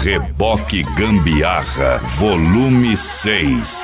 Reboque Gambiarra, volume 6.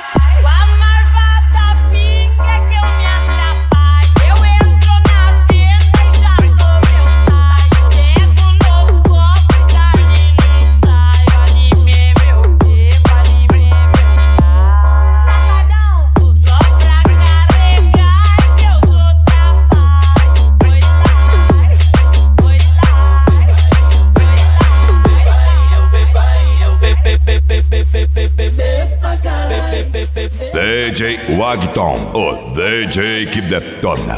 DJ Wagton, o DJ que detona.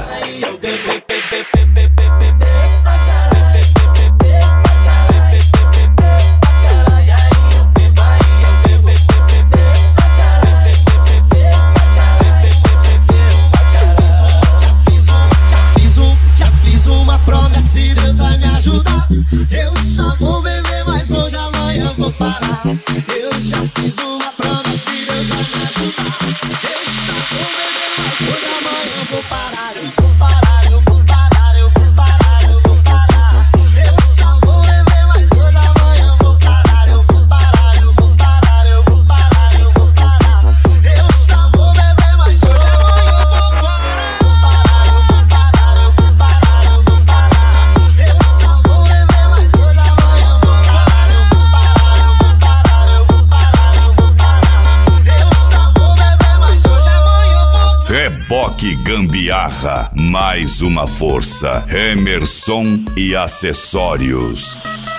Já fiz uma promessa e Deus vai me ajudar. Eu só vou beber, mas hoje amanhã vou parar. Eu já fiz uma promessa e Deus vai me ajudar. Eu só vou beber, mas hoje amanhã vou parar. Eu vou parar, eu vou parar, eu vou parar, eu vou parar. Eu só vou beber, mas hoje amanhã vou parar. Eu vou parar, eu vou parar, eu vou parar, eu vou parar. Eu só vou beber, mas hoje amanhã vou parar. Eu vou parar, eu vou parar, eu vou parar. Eu só vou beber, mas hoje amanhã vou parar. Eu vou parar, eu vou parar, eu vou parar, eu vou parar. Eu só vou beber, mas hoje amanhã vou parar. Reboque Gambiarra, mais uma força. Emerson e acessórios.